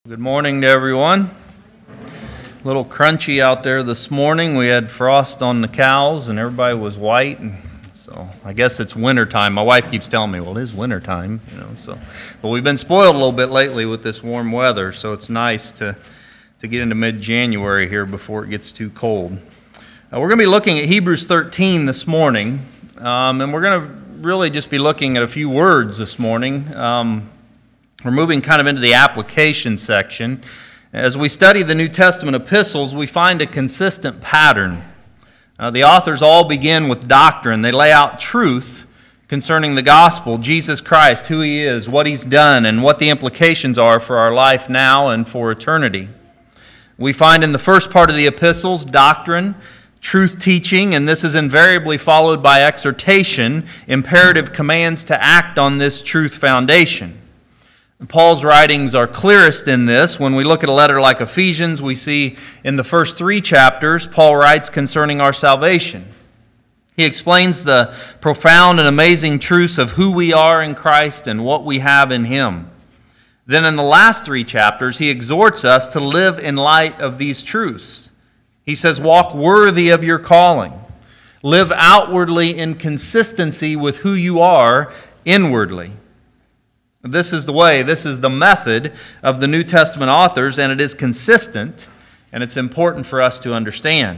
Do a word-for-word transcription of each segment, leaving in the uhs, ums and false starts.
Good morning to everyone. A little crunchy out there this morning. We had frost on the cows and everybody was white, and so I guess it's winter time. My wife keeps telling me, well, it is winter time, you know, so but we've been spoiled a little bit lately with this warm weather, so it's nice to to get into mid-January here before it gets too cold. Uh, we're going to be looking at Hebrews thirteen this morning, um, and we're going to really just be looking at a few words this morning. Um, We're moving kind of into the application section. As we study the New Testament epistles, we find a consistent pattern. Uh, the authors all begin with doctrine. They lay out truth concerning the gospel, Jesus Christ, who He is, what He's done, and what the implications are for our life now and for eternity. We find in the first part of the epistles doctrine, truth teaching, and this is invariably followed by exhortation, imperative commands to act on this truth foundation. Paul's writings are clearest in this. When we look at a letter like Ephesians, we see in the first three chapters, Paul writes concerning our salvation. He explains the profound and amazing truths of who we are in Christ and what we have in Him. Then in the last three chapters, he exhorts us to live in light of these truths. He says, walk worthy of your calling. Live outwardly in consistency with who you are inwardly. This is the way, this is the method of the New Testament authors, and it is consistent, and it's important for us to understand.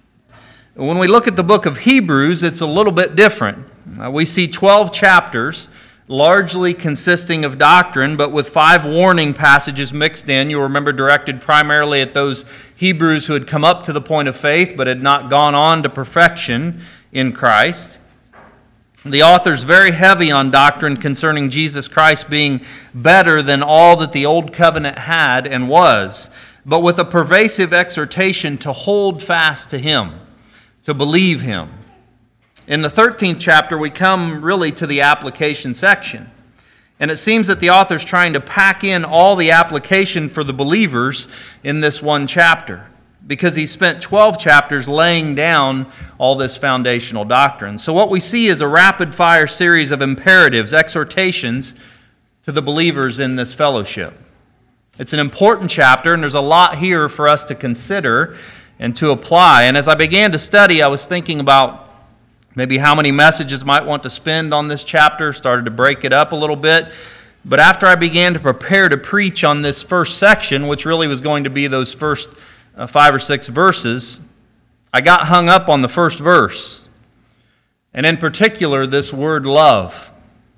When we look at the book of Hebrews, it's a little bit different. Uh, we see twelve chapters, largely consisting of doctrine, but with five warning passages mixed in. You'll remember directed primarily at those Hebrews who had come up to the point of faith, but had not gone on to perfection in Christ. The author's very heavy on doctrine concerning Jesus Christ being better than all that the Old Covenant had and was, but with a pervasive exhortation to hold fast to Him, to believe Him. In the thirteenth chapter, we come really to the application section. And it seems that the author's trying to pack in all the application for the believers in this one chapter, because he spent twelve chapters laying down all this foundational doctrine. So what we see is a rapid-fire series of imperatives, exhortations to the believers in this fellowship. It's an important chapter, and there's a lot here for us to consider and to apply. And as I began to study, I was thinking about maybe how many messages I might want to spend on this chapter, started to break it up a little bit. But after I began to prepare to preach on this first section, which really was going to be those first Uh, five or six verses, I got hung up on the first verse, and in particular this word love.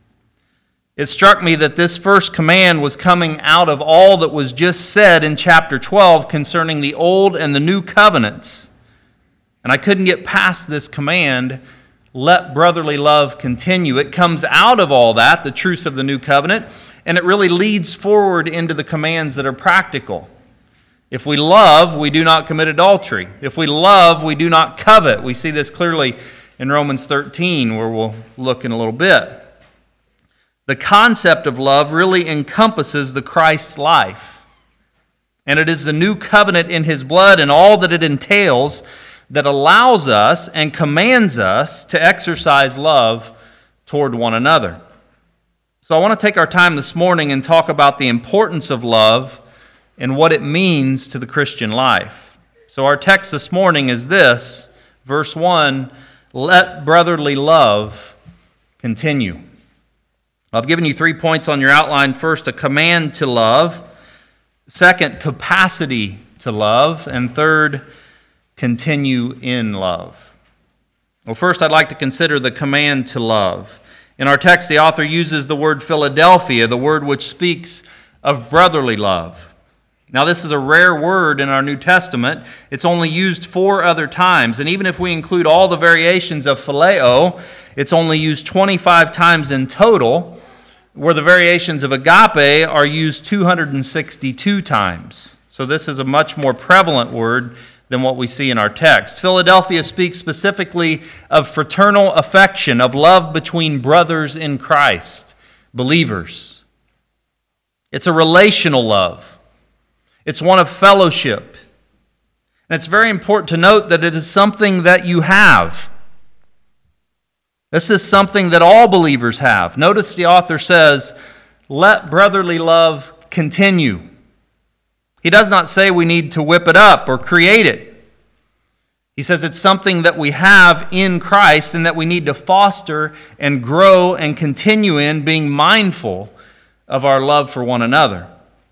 It struck me that this first command was coming out of all that was just said in chapter twelve concerning the old and the new covenants, and I couldn't get past this command, let brotherly love continue. It comes out of all that, the truths of the new covenant, and it really leads forward into the commands that are practical. If we love, we do not commit adultery. If we love, we do not covet. We see this clearly in Romans thirteen, where we'll look in a little bit. The concept of love really encompasses the Christ's life. And it is the new covenant in His blood and all that it entails that allows us and commands us to exercise love toward one another. So I want to take our time this morning and talk about the importance of love and what it means to the Christian life. So our text this morning is this, verse one, let brotherly love continue. I've given you three points on your outline. First, a command to love. Second, capacity to love. And third, continue in love. Well, first I'd like to consider the command to love. In our text, the author uses the word Philadelphia, the word which speaks of brotherly love. Now, this is a rare word in our New Testament. It's only used four other times. And even if we include all the variations of phileo, it's only used twenty-five times in total, where the variations of agape are used two hundred sixty-two times. So this is a much more prevalent word than what we see in our text. Philadelphia speaks specifically of fraternal affection, of love between brothers in Christ, believers. It's a relational love. It's one of fellowship. And it's very important to note that it is something that you have. This is something that all believers have. Notice the author says, let brotherly love continue. He does not say we need to whip it up or create it. He says it's something that we have in Christ and that we need to foster and grow and continue in, being mindful of our love for one another.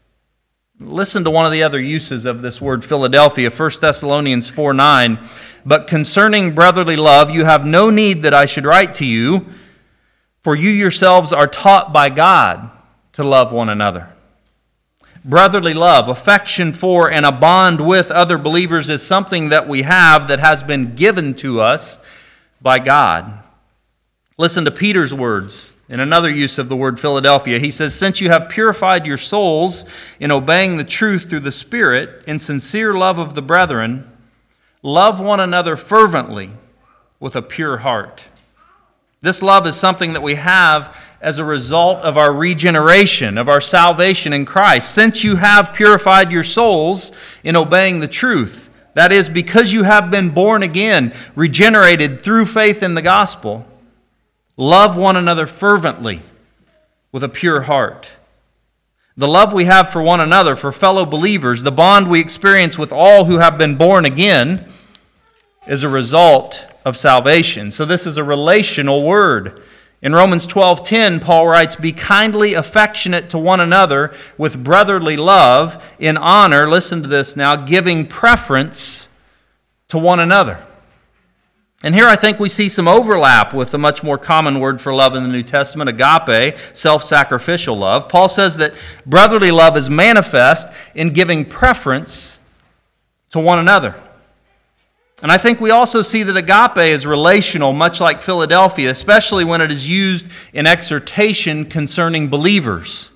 Listen to one of the other uses of this word Philadelphia, First Thessalonians four nine. But concerning brotherly love, you have no need that I should write to you, for you yourselves are taught by God to love one another. Brotherly love, affection for and a bond with other believers is something that we have that has been given to us by God. Listen to Peter's words in another use of the word Philadelphia. He says, since you have purified your souls in obeying the truth through the Spirit, in sincere love of the brethren, love one another fervently with a pure heart. This love is something that we have as a result of our regeneration, of our salvation in Christ. Since you have purified your souls in obeying the truth, that is, because you have been born again, regenerated through faith in the gospel, love one another fervently with a pure heart. The love we have for one another, for fellow believers, the bond we experience with all who have been born again, is a result of salvation. So this is a relational word. In Romans twelve ten, Paul writes, be kindly affectionate to one another with brotherly love, in honor, listen to this now, giving preference to one another. And here I think we see some overlap with the much more common word for love in the New Testament, agape, self-sacrificial love. Paul says that brotherly love is manifest in giving preference to one another. And I think we also see that agape is relational, much like Philadelphia, especially when it is used in exhortation concerning believers.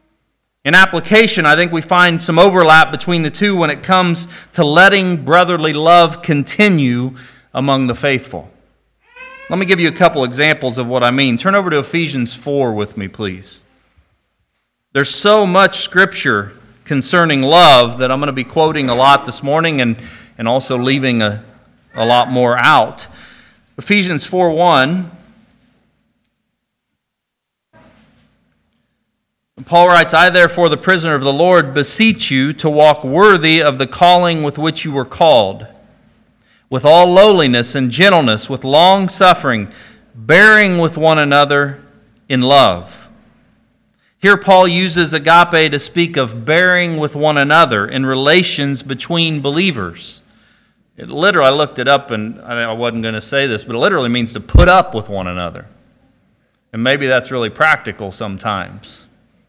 In application, I think we find some overlap between the two when it comes to letting brotherly love continue among the faithful. Let me give you a couple examples of what I mean. Turn over to Ephesians four with me, please. There's so much scripture concerning love that I'm going to be quoting a lot this morning and, and also leaving a a lot more out. Ephesians four one. Paul writes, I therefore, the prisoner of the Lord, beseech you to walk worthy of the calling with which you were called, with all lowliness and gentleness, with long suffering, bearing with one another in love. Here Paul uses agape to speak of bearing with one another in relations between believers. It literally, I looked it up and I wasn't going to say this, but it literally means to put up with one another. And maybe that's really practical sometimes.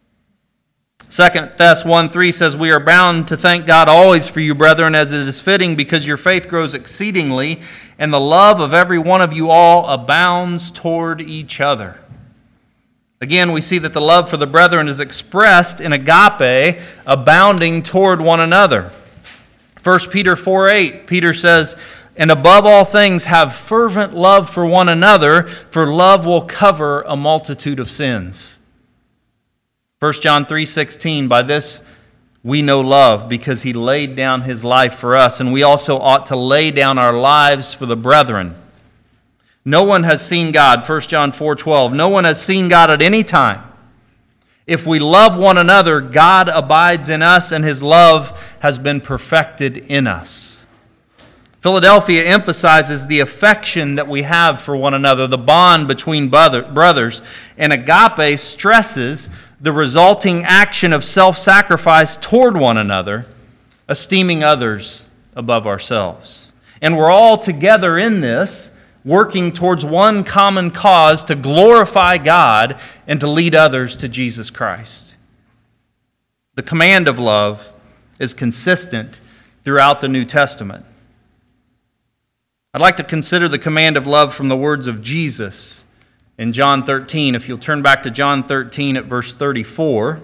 Second Thess one three says, we are bound to thank God always for you, brethren, as it is fitting, because your faith grows exceedingly, and the love of every one of you all abounds toward each other. Again, we see that the love for the brethren is expressed in agape, abounding toward one another. First Peter four eight, Peter says, and above all things have fervent love for one another, for love will cover a multitude of sins. First John three sixteen, by this we know love, because he laid down his life for us, and we also ought to lay down our lives for the brethren. No one has seen God, First John four twelve, no one has seen God at any time. If we love one another, God abides in us, and his love has been perfected in us. Philadelphia emphasizes the affection that we have for one another, the bond between brothers, and agape stresses the resulting action of self-sacrifice toward one another, esteeming others above ourselves. And we're all together in this, working towards one common cause to glorify God and to lead others to Jesus Christ. The command of love is consistent throughout the New Testament. I'd like to consider the command of love from the words of Jesus in John thirteen. If you'll turn back to John thirteen at verse thirty-four.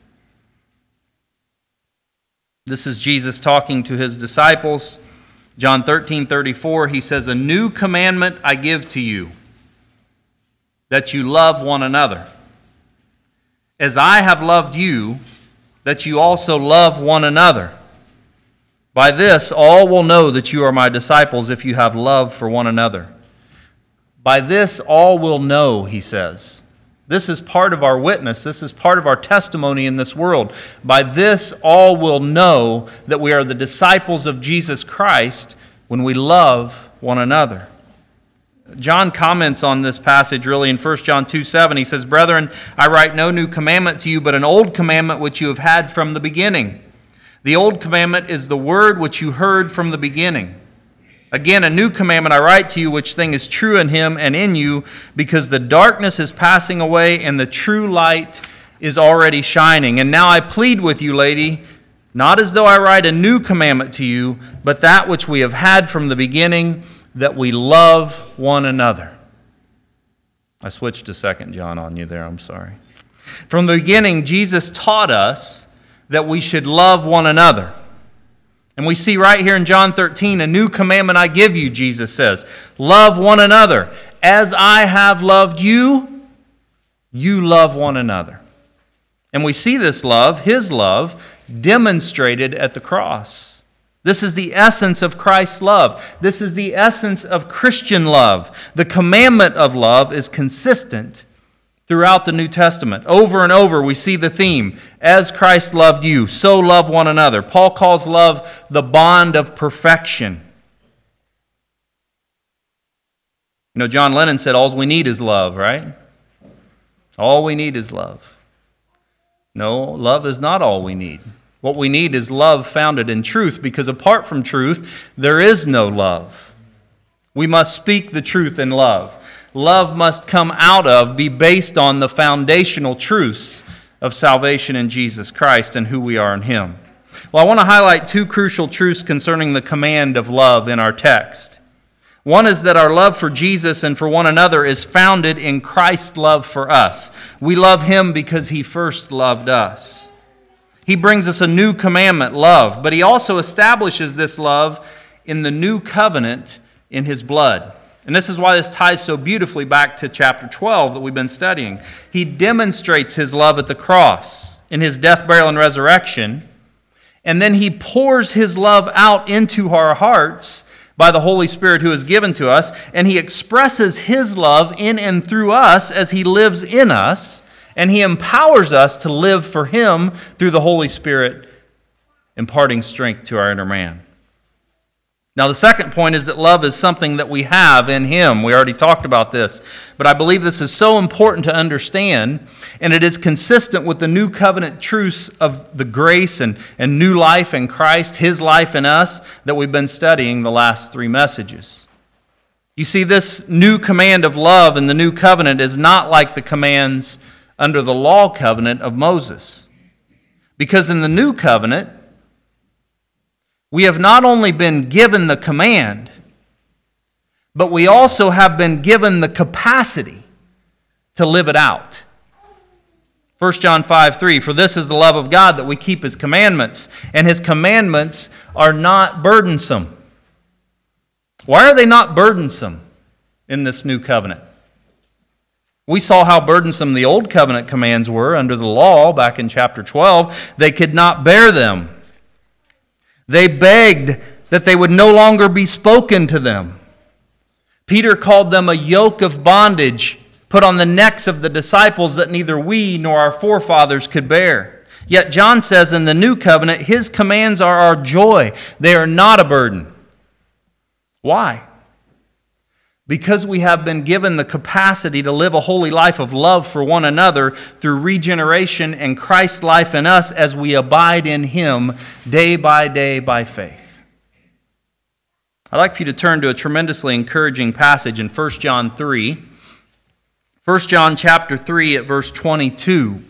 This is Jesus talking to his disciples. John thirteen thirty-four, he says, a new commandment I give to you, that you love one another. As I have loved you, that you also love one another. By this all will know that you are my disciples, if you have love for one another. By this all will know, he says, This is part of our witness. This is part of our testimony in this world. By this, all will know that we are the disciples of Jesus Christ when we love one another. John comments on this passage really in First John two seven. He says, "Brethren, I write no new commandment to you, but an old commandment which you have had from the beginning. The old commandment is the word which you heard from the beginning. Again, a new commandment I write to you, which thing is true in him and in you, because the darkness is passing away and the true light is already shining. And now I plead with you, lady, not as though I write a new commandment to you, but that which we have had from the beginning, that we love one another." I switched to Second John on you there, I'm sorry. From the beginning, Jesus taught us that we should love one another. And we see right here in John thirteen, "A new commandment I give you," Jesus says. "Love one another. As I have loved you, you love one another." And we see this love, his love, demonstrated at the cross. This is the essence of Christ's love. This is the essence of Christian love. The commandment of love is consistent throughout the New Testament. Over and over we see the theme, as Christ loved you, so love one another. Paul calls love the bond of perfection. You know, John Lennon said, all we need is love, right? All we need is love. No, love is not all we need. What we need is love founded in truth, because apart from truth, there is no love. We must speak the truth in love. Love must come out of, be based on the foundational truths of salvation in Jesus Christ and who we are in Him. Well, I want to highlight two crucial truths concerning the command of love in our text. One is that our love for Jesus and for one another is founded in Christ's love for us. We love Him because He first loved us. He brings us a new commandment, love, but He also establishes this love in the new covenant in His blood. And this is why this ties so beautifully back to chapter twelve that we've been studying. He demonstrates His love at the cross in His death, burial, and resurrection, and then He pours His love out into our hearts by the Holy Spirit who is given to us, and He expresses His love in and through us as He lives in us, and He empowers us to live for Him through the Holy Spirit, imparting strength to our inner man. Now, the second point is that love is something that we have in Him. We already talked about this, but I believe this is so important to understand, and it is consistent with the new covenant truths of the grace and, and new life in Christ, His life in us, that we've been studying the last three messages. You see, this new command of love in the new covenant is not like the commands under the law covenant of Moses. Because in the new covenant, we have not only been given the command, but we also have been given the capacity to live it out. First John five three, "For this is the love of God, that we keep His commandments, and His commandments are not burdensome." Why are they not burdensome in this new covenant? We saw how burdensome the old covenant commands were under the law back in chapter twelve. They could not bear them. They begged that they would no longer be spoken to them. Peter called them a yoke of bondage put on the necks of the disciples that neither we nor our forefathers could bear. Yet John says in the new covenant, His commands are our joy. They are not a burden. Why? Because we have been given the capacity to live a holy life of love for one another through regeneration and Christ's life in us as we abide in Him day by day by faith. I'd like for you to turn to a tremendously encouraging passage in First John three. First John chapter three at verse twenty-two.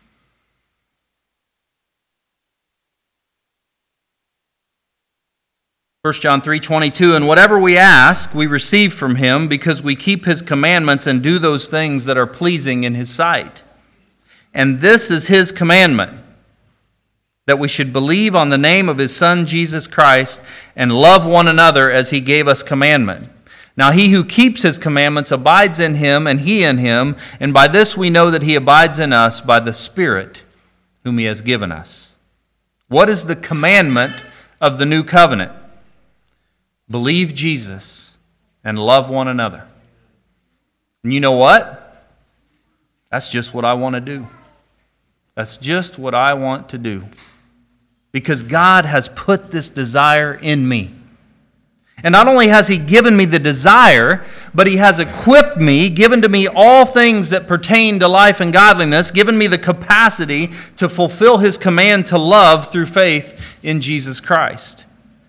First John three twenty-two, "And whatever we ask, we receive from Him, because we keep His commandments and do those things that are pleasing in His sight. And this is His commandment, that we should believe on the name of His Son Jesus Christ and love one another as He gave us commandment. Now he who keeps His commandments abides in Him, and He in him, and by this we know that He abides in us, by the Spirit whom He has given us." What is the commandment of the new covenant? Believe Jesus and love one another. And you know what? That's just what I want to do. That's just what I want to do. Because God has put this desire in me. And not only has He given me the desire, but He has equipped me, given to me all things that pertain to life and godliness, given me the capacity to fulfill His command to love through faith in Jesus Christ.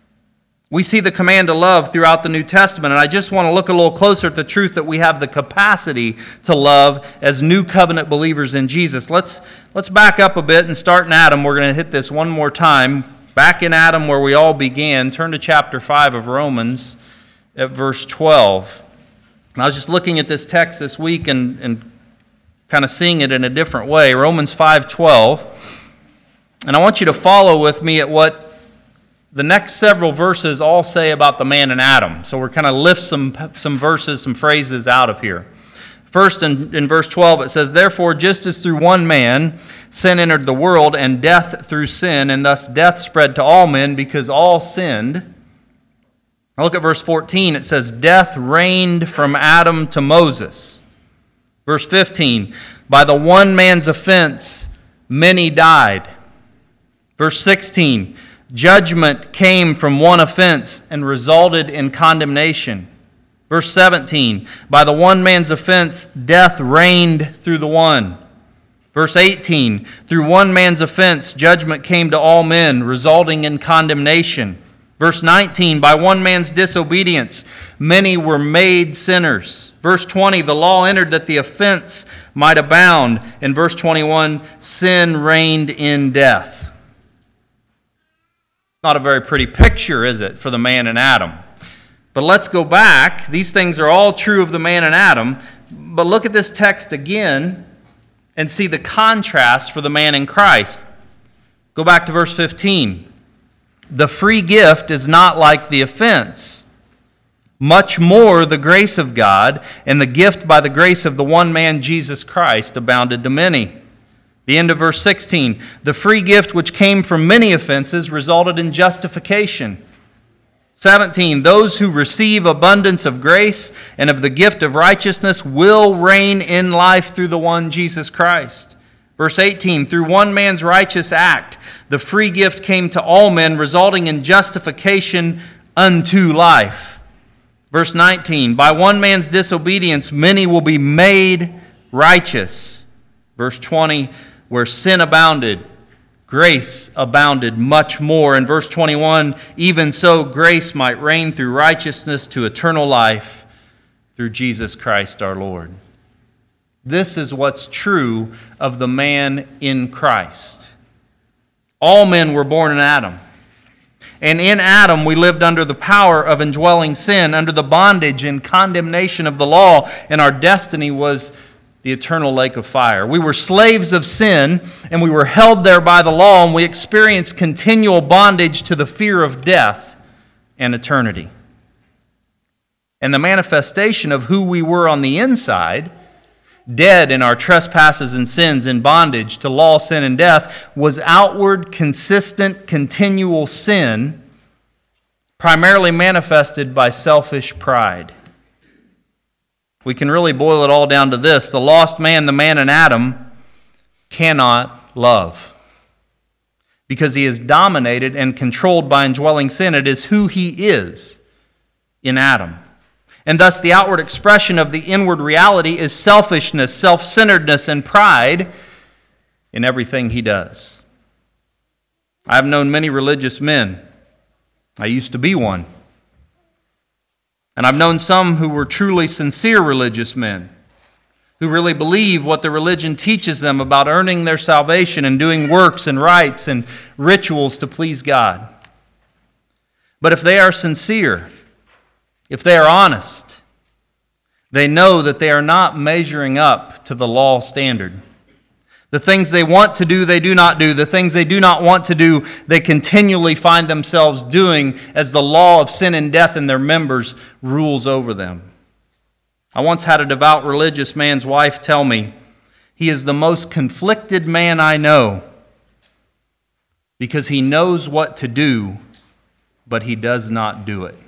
We see the command to love throughout the New Testament, and I just want to look a little closer at the truth that we have the capacity to love as new covenant believers in Jesus. Let's, let's back up a bit and start in Adam. We're going to hit this one more time. Back in Adam where we all began, turn to chapter five of Romans at verse twelve. And I was just looking at this text this week and, and kind of seeing it in a different way. Romans five twelve. And I want you to follow with me at what the next several verses all say about the man in Adam. So we're kind of lift some, some verses, some phrases out of here. First, in, in verse twelve, it says, "Therefore, just as through one man sin entered the world, and death through sin, and thus death spread to all men because all sinned." Now look at verse fourteen. It says, "Death reigned from Adam to Moses." Verse fifteen, "By the one man's offense, many died." Verse sixteen, "Judgment came from one offense and resulted in condemnation." Verse seventeen, "By the one man's offense, death reigned through the one." Verse eighteen, "Through one man's offense, judgment came to all men, resulting in condemnation." Verse nineteen, "By one man's disobedience, many were made sinners." Verse twenty, "The law entered that the offense might abound." And verse twenty-one, "Sin reigned in death." It's not a very pretty picture, is it, for the man in Adam? But let's go back. These things are all true of the man in Adam. But look at this text again and see the contrast for the man in Christ. Go back to verse fifteen. "The free gift is not like the offense. Much more the grace of God and the gift by the grace of the one man Jesus Christ abounded to many." The end of verse sixteen. "The free gift which came from many offenses resulted in justification." seventeen, "Those who receive abundance of grace and of the gift of righteousness will reign in life through the one Jesus Christ." Verse eighteen, "Through one man's righteous act, the free gift came to all men, resulting in justification unto life." Verse nineteen, "By one man's disobedience, many will be made righteous." Verse twenty, "Where sin abounded, grace abounded much more." In verse twenty-one, "Even so grace might reign through righteousness to eternal life through Jesus Christ our Lord." This is what's true of the man in Christ. All men were born in Adam. And in Adam we lived under the power of indwelling sin, under the bondage and condemnation of the law, and our destiny was the eternal lake of fire. We were slaves of sin, and we were held there by the law, and we experienced continual bondage to the fear of death and eternity. And the manifestation of who we were on the inside, dead in our trespasses and sins, in bondage to law, sin, and death, was outward, consistent, continual sin, primarily manifested by selfish pride. We can really boil it all down to this: the lost man, the man in Adam, cannot love because he is dominated and controlled by indwelling sin. It is who he is in Adam. And thus the outward expression of the inward reality is selfishness, self-centeredness, and pride in everything he does. I've known many religious men. I used to be one. And I've known some who were truly sincere religious men, who really believe what the religion teaches them about earning their salvation and doing works and rites and rituals to please God. But if they are sincere, if they are honest, they know that they are not measuring up to the law standard. The things they want to do, they do not do. The things they do not want to do, they continually find themselves doing as the law of sin and death in their members rules over them. I once had a devout religious man's wife tell me, "He is the most conflicted man I know because he knows what to do, but he does not do it."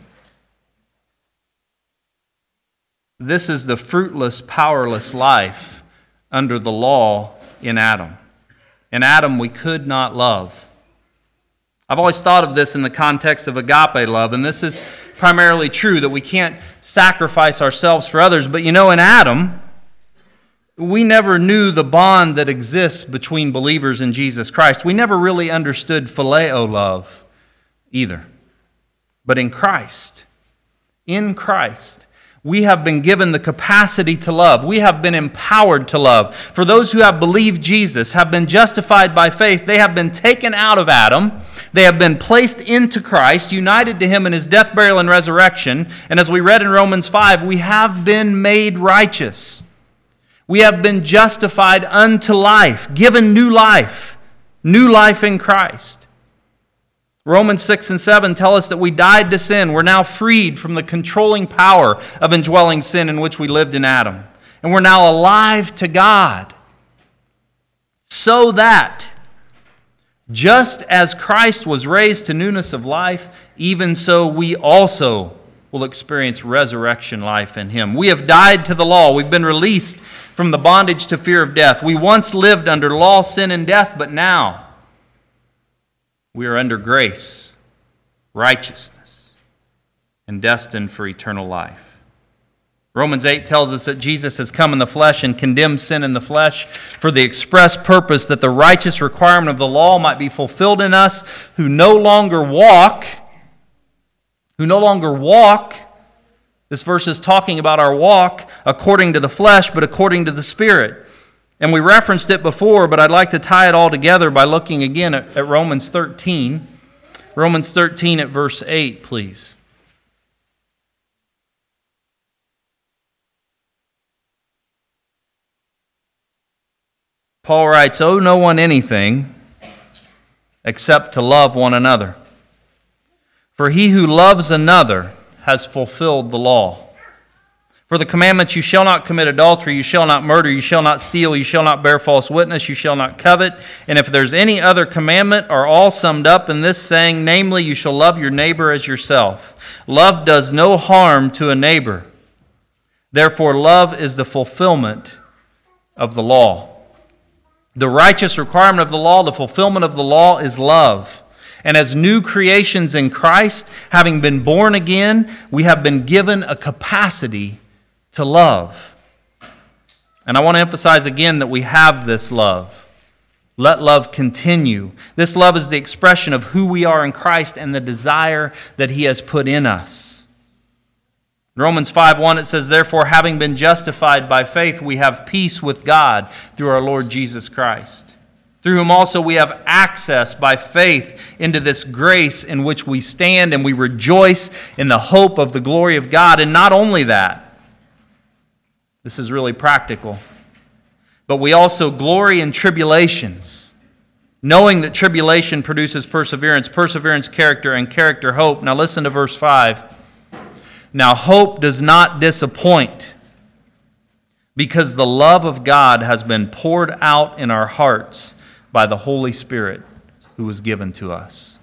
This is the fruitless, powerless life under the law in Adam. In Adam, we could not love. I've always thought of this in the context of agape love, and this is primarily true, that we can't sacrifice ourselves for others. But you know, in Adam, we never knew the bond that exists between believers in Jesus Christ. We never really understood phileo love either. But in Christ, in Christ, we have been given the capacity to love. We have been empowered to love. For those who have believed Jesus, have been justified by faith, they have been taken out of Adam. They have been placed into Christ, united to Him in His death, burial, and resurrection. And as we read in Romans five, we have been made righteous. We have been justified unto life, given new life, new life in Christ. Romans six and seven tell us that we died to sin. We're now freed from the controlling power of indwelling sin in which we lived in Adam. And we're now alive to God. So that, just as Christ was raised to newness of life, even so we also will experience resurrection life in Him. We have died to the law. We've been released from the bondage to fear of death. We once lived under law, sin, and death, but now we are under grace, righteousness, and destined for eternal life. Romans eight tells us that Jesus has come in the flesh and condemned sin in the flesh for the express purpose that the righteous requirement of the law might be fulfilled in us, who no longer walk, who no longer walk, this verse is talking about our walk according to the flesh, but according to the Spirit. And we referenced it before, but I'd like to tie it all together by looking again at, at Romans thirteen. Romans thirteen at verse eight, please. Paul writes, "Owe no one anything except to love one another. For he who loves another has fulfilled the law. For the commandments, you shall not commit adultery, you shall not murder, you shall not steal, you shall not bear false witness, you shall not covet. And if there's any other commandment, are all summed up in this saying, namely, you shall love your neighbor as yourself. Love does no harm to a neighbor. Therefore, love is the fulfillment of the law." The righteous requirement of the law, the fulfillment of the law, is love. And as new creations in Christ, having been born again, we have been given a capacity to love. And I want to emphasize again that we have this love. Let love continue. This love is the expression of who we are in Christ and the desire that He has put in us. In Romans five one, it says, "Therefore, having been justified by faith, we have peace with God through our Lord Jesus Christ, through whom also we have access by faith into this grace in which we stand, and we rejoice in the hope of the glory of God." And not only that, this is really practical, but we also glory in tribulations, knowing that tribulation produces perseverance, perseverance character, and character hope. Now listen to verse five. "Now hope does not disappoint, because the love of God has been poured out in our hearts by the Holy Spirit who was given to us."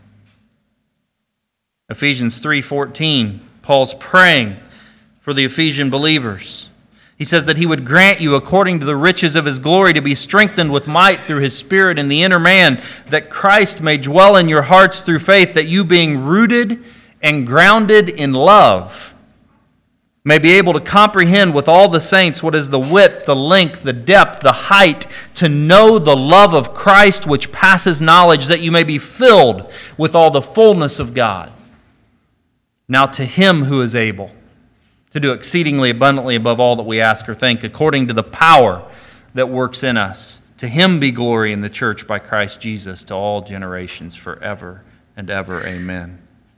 Ephesians three fourteen, Paul's praying for the Ephesian believers. He says that He would grant you, according to the riches of His glory, to be strengthened with might through His Spirit in the inner man, that Christ may dwell in your hearts through faith, that you, being rooted and grounded in love, may be able to comprehend with all the saints what is the width, the length, the depth, the height, to know the love of Christ which passes knowledge, that you may be filled with all the fullness of God. Now to Him who is able to do exceedingly abundantly above all that we ask or think, according to the power that works in us, to Him be glory in the church by Christ Jesus to all generations forever and ever. Amen.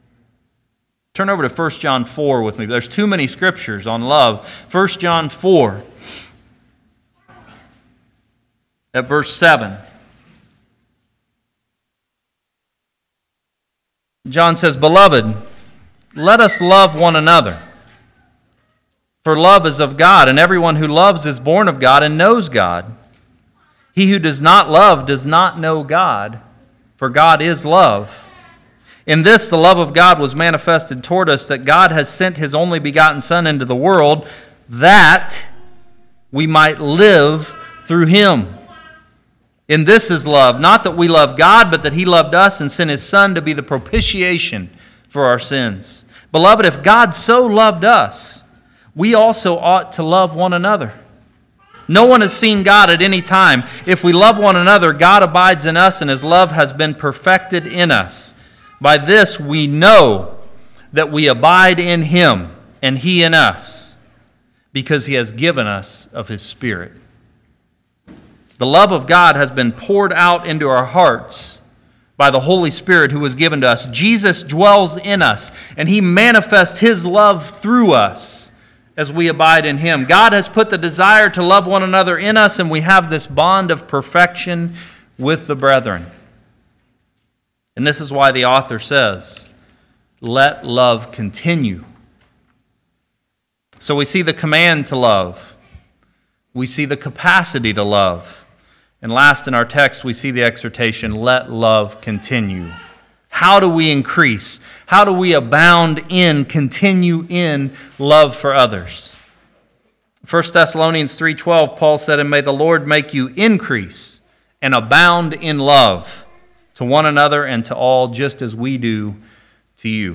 Turn over to First John four with me. There's too many scriptures on love. First John four at verse seven. John says, "Beloved, let us love one another. For love is of God, and everyone who loves is born of God and knows God. He who does not love does not know God, for God is love. In this the love of God was manifested toward us, that God has sent His only begotten Son into the world, that we might live through through him. And this is love, not that we love God, but that he loved us and sent his Son to be the propitiation for our sins. Beloved, if God so loved us, we also ought to love one another. No one has seen God at any time. If we love one another, God abides in us, and his love has been perfected in us. By this we know that we abide in him, and he in us, because he has given us of his Spirit. The love of God has been poured out into our hearts by the Holy Spirit who was given to us. Jesus dwells in us, and he manifests his love through us as we abide in him. God has put the desire to love one another in us, and we have this bond of perfection with the brethren. And this is why the author says, let love continue. So we see the command to love. We see the capacity to love. And last in our text, we see the exhortation, let love continue. How do we increase? How do we abound in, continue in love for others? First Thessalonians three twelve, Paul said, and may the Lord make you increase and abound in love to one another and to all, just as we do to you.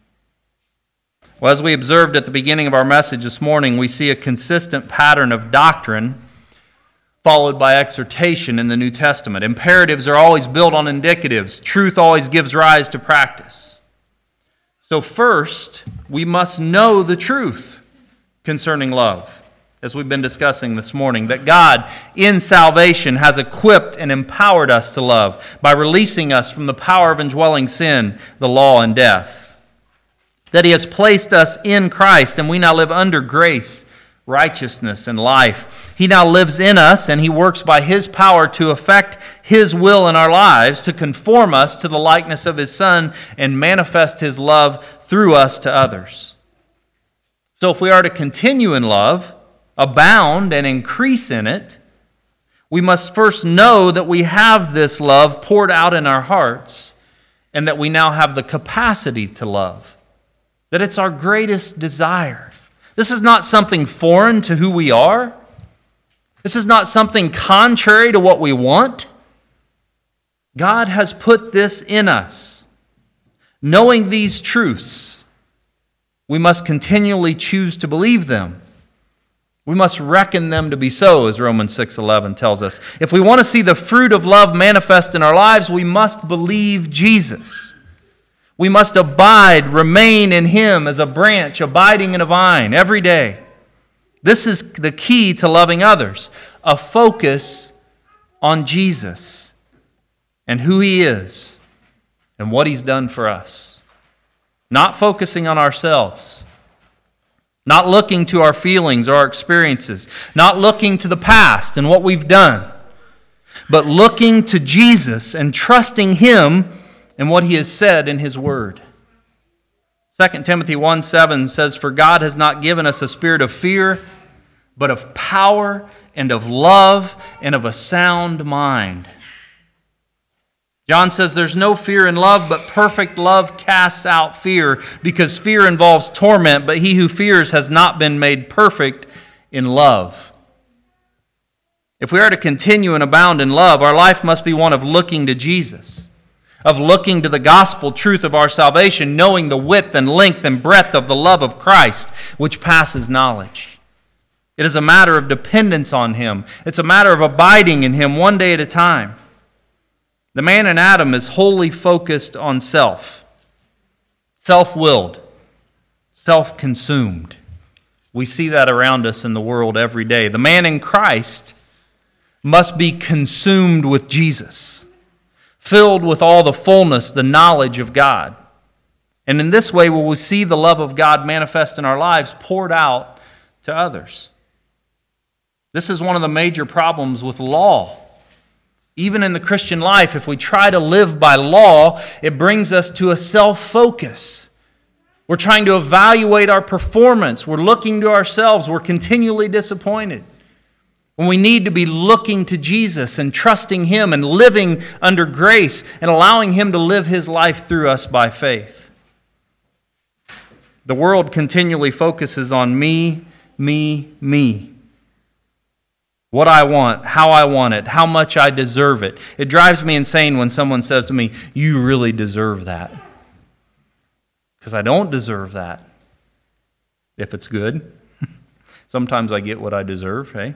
Well, as we observed at the beginning of our message this morning, we see a consistent pattern of doctrine followed by exhortation in the New Testament. Imperatives are always built on indicatives. Truth always gives rise to practice. So first, we must know the truth concerning love, as we've been discussing this morning, that God in salvation has equipped and empowered us to love by releasing us from the power of indwelling sin, the law, and death. That he has placed us in Christ, and we now live under grace, righteousness, and life. He now lives in us, and he works by his power to effect his will in our lives, to conform us to the likeness of his Son and manifest his love through us to others. So if we are to continue in love, abound and increase in it, we must first know that we have this love poured out in our hearts, and that we now have the capacity to love, that it's our greatest desire. This is not something foreign to who we are. This is not something contrary to what we want. God has put this in us. Knowing these truths, we must continually choose to believe them. We must reckon them to be so, as Romans six eleven tells us. If we want to see the fruit of love manifest in our lives, we must believe Jesus. We must abide, remain in him as a branch abiding in a vine every day. This is the key to loving others, a focus on Jesus and who he is and what he's done for us. Not focusing on ourselves, not looking to our feelings or our experiences, not looking to the past and what we've done, but looking to Jesus and trusting him and what he has said in his word. Second Timothy one seven says, for God has not given us a spirit of fear, but of power and of love and of a sound mind. John says there's no fear in love, but perfect love casts out fear, because fear involves torment, but he who fears has not been made perfect in love. If we are to continue and abound in love, our life must be one of looking to Jesus, of looking to the gospel truth of our salvation, knowing the width and length and breadth of the love of Christ, which passes knowledge. It is a matter of dependence on him. It's a matter of abiding in him one day at a time. The man in Adam is wholly focused on self, self-willed, self-consumed. We see that around us in the world every day. The man in Christ must be consumed with Jesus, filled with all the fullness, the knowledge of God. And in this way, will we see the love of God manifest in our lives, poured out to others. This is one of the major problems with law. Even in the Christian life, if we try to live by law, it brings us to a self-focus. We're trying to evaluate our performance. We're looking to ourselves. We're continually disappointed. When we need to be looking to Jesus and trusting him and living under grace and allowing him to live his life through us by faith. The world continually focuses on me, me, me. what I want, how I want it, how much I deserve it. It drives me insane when someone says to me, "You really deserve that." Because I don't deserve that. If it's good. Sometimes I get what I deserve, hey?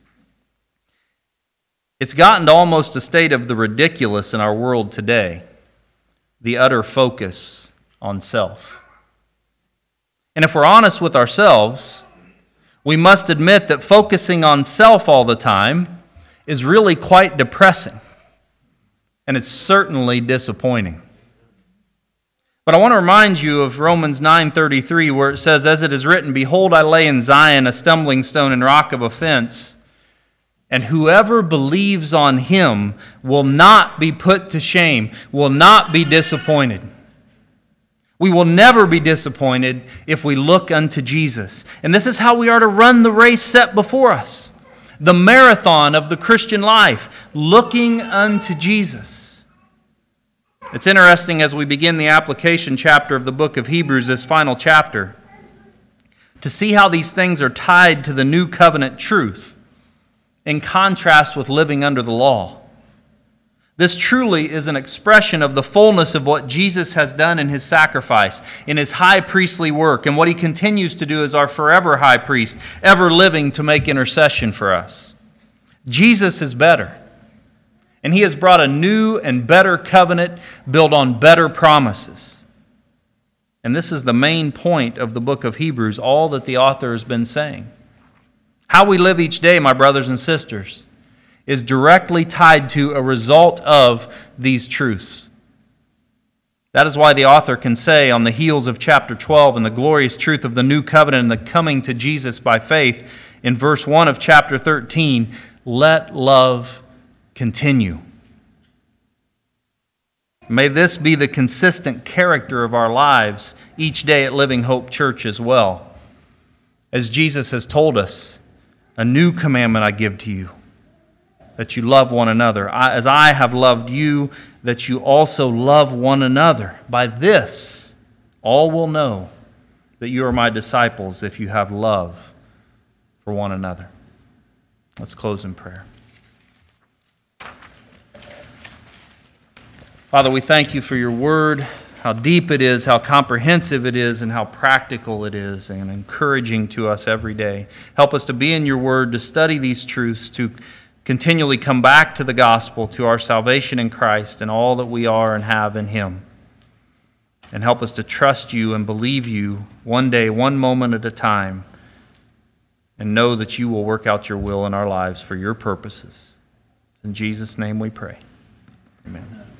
It's gotten to almost a state of the ridiculous in our world today, the utter focus on self. And if we're honest with ourselves, we must admit that focusing on self all the time is really quite depressing, and it's certainly disappointing. But I want to remind you of Romans nine thirty-three, where it says, "As it is written, Behold, I lay in Zion a stumbling stone and rock of offense, and whoever believes on him will not be put to shame, will not be disappointed." We will never be disappointed if we look unto Jesus. And this is how we are to run the race set before us. The marathon of the Christian life, looking unto Jesus. It's interesting as we begin the application chapter of the book of Hebrews, this final chapter, to see how these things are tied to the new covenant truth in contrast with living under the law. This truly is an expression of the fullness of what Jesus has done in his sacrifice, in his high priestly work, and what he continues to do as our forever high priest, ever living to make intercession for us. Jesus is better, and he has brought a new and better covenant built on better promises. And this is the main point of the book of Hebrews, all that the author has been saying. How we live each day, my brothers and sisters, is directly tied to a result of these truths. That is why the author can say on the heels of chapter twelve and the glorious truth of the new covenant and the coming to Jesus by faith, in verse one of chapter thirteen, let love continue. May this be the consistent character of our lives each day at Living Hope Church as well. As Jesus has told us, a new commandment I give to you, that you love one another. I, as I have loved you, that you also love one another. By this, all will know that you are my disciples if you have love for one another. Let's close in prayer. Father, we thank you for your word, how deep it is, how comprehensive it is, and how practical it is, and encouraging to us every day. Help us to be in your word, to study these truths, to continually come back to the gospel, to our salvation in Christ and all that we are and have in him. And help us to trust you and believe you one day, one moment at a time, and know that you will work out your will in our lives for your purposes. In Jesus' name we pray. Amen.